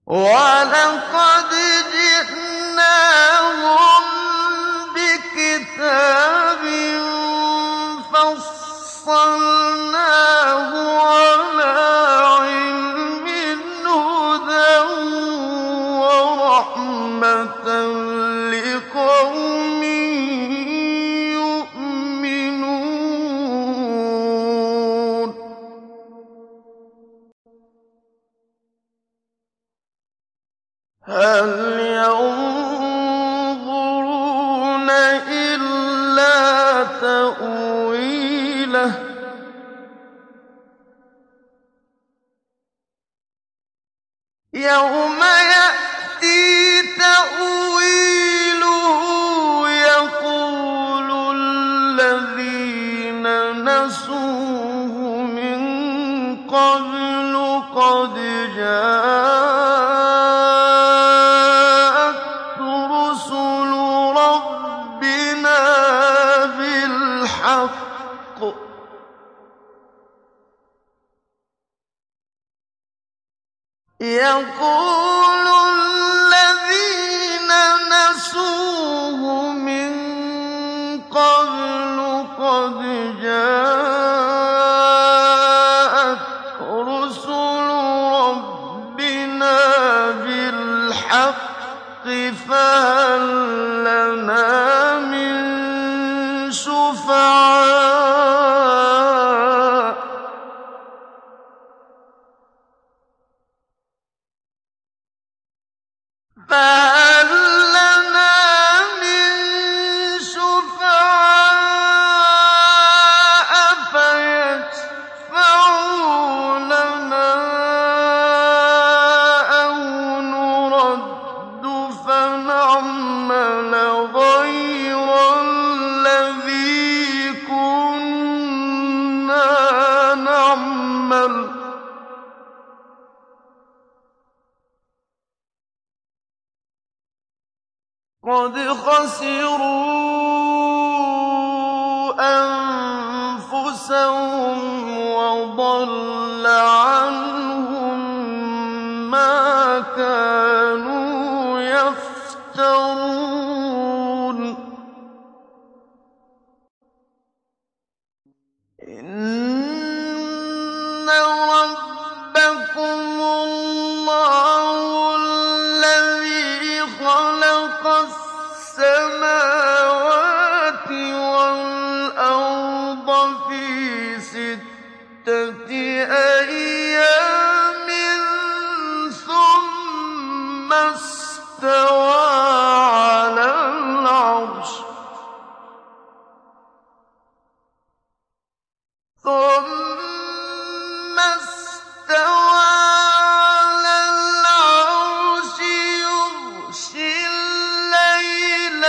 وَلَقَدْ جِئْنَاهُم بِكِتَابٍ فَصَّلْنَاهُ عَلَىٰ عِلْمٍ هُدًى وَرَحْمَةً لِّقَوْمٍ يُؤْمِنُونَ هَلْ يَنظُرُونَ إِلَّا تَأْوِيلَهُ ۚ يَوْمَ يَأْتِي تَأْوِيلُهُ يَقُولُ الَّذِينَ نَسُوهُ مِن قَبْلُ قَدْ جَاءَتْ رُسُلُ رَبِّنَا بِالْحَقِّ ۖ يَقُولُ الَّذِينَ نَسُوهُ مِن قَبْلُ قَدْ جَاءَتْ رُسُلُ رَبِّنَا بِالْحَقِّ فَهَل لَّنَا مِن شُفَعَاءَ ۚ فَيَشْفَعُوا لَنَا أَوْ نُرَدُّ فَنَعْمَلَ غَيْرَ الَّذِي كُنَّا نَعْمَلُ ۚ قَدْ خَسِرُوا أَنفُسَهُمْ وَضَلَّ عَنْهُم مَّا كَانُوا يَفْتَرُونَ إِنَّ رَبَّكُمُ اللَّهُ الَّذِي خَلَقَ السَّمَاوَاتِ وَالْأَرْضَ فِي سِتَّةِ أَيَّامٍ ثُمَّ اسْتَوَىٰ عَلَى الْعَرْشِ يُغْشِي اللَّيْلَ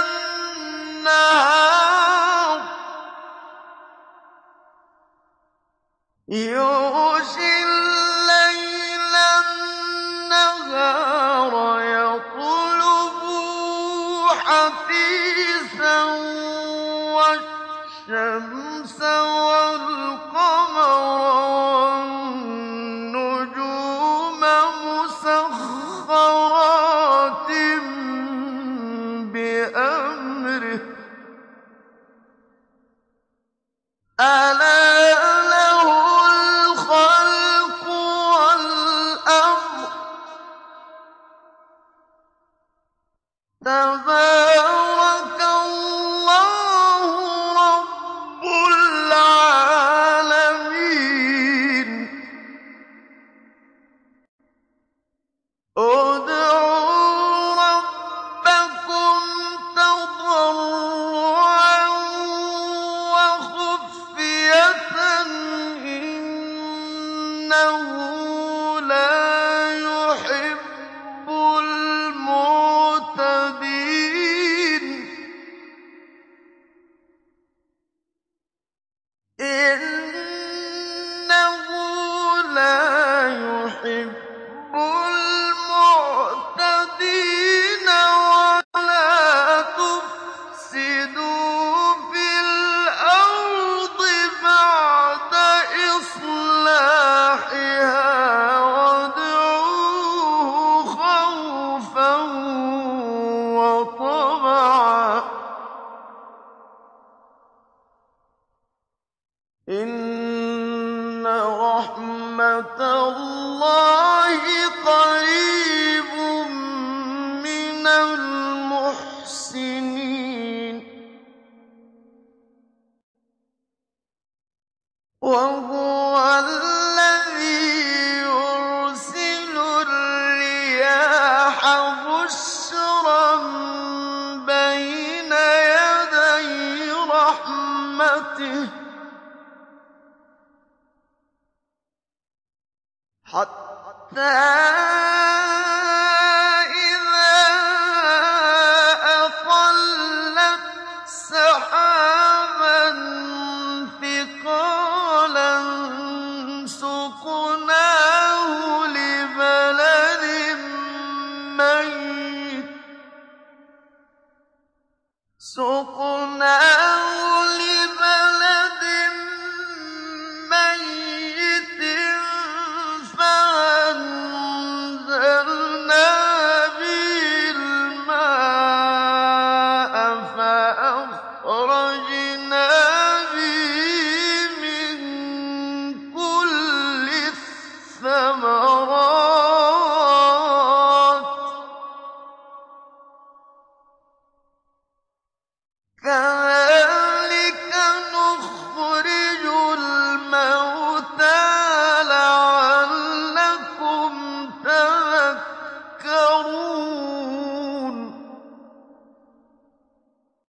النَّهَارَ يَطْلُبُهُ حَثِيثًا وَالشَّمْسَ وَالْقَمَرَ وَالنُّجُومَ مُسَخَّرَاتٍ بِأَمْرِهِ ۗ أَلَا لَهُ الْخَلْقُ وَالْأَمْرُ ۗ تَبَارَكَ اللَّهُ رَبُّ الْعَالَمِينَ ادْعُوا رَبَّكُمْ تَضَرُّعًا وَخُفْيَةً إِنَّهُ لَا يُحِبُّ الْمُعْتَدِينَ إِنَّهُ لَا يُحِبُّ الْمُعْتَدِينَ وَلَا تُفْسِدُوا فِي الْأَرْضِ بَعْدَ إِصْلَاحِهَا وَادْعُوهُ رَحْمَتَ اللَّهِ قَرِيبٌ مِّنَ الْمُحْسِنِينَ وَهُوَ الَّذِي يُرْسِلُ الرِّيَاحَ بُشْرًا بَيْنَ يَدَيْ رَحْمَتِهِ حَتَّىٰ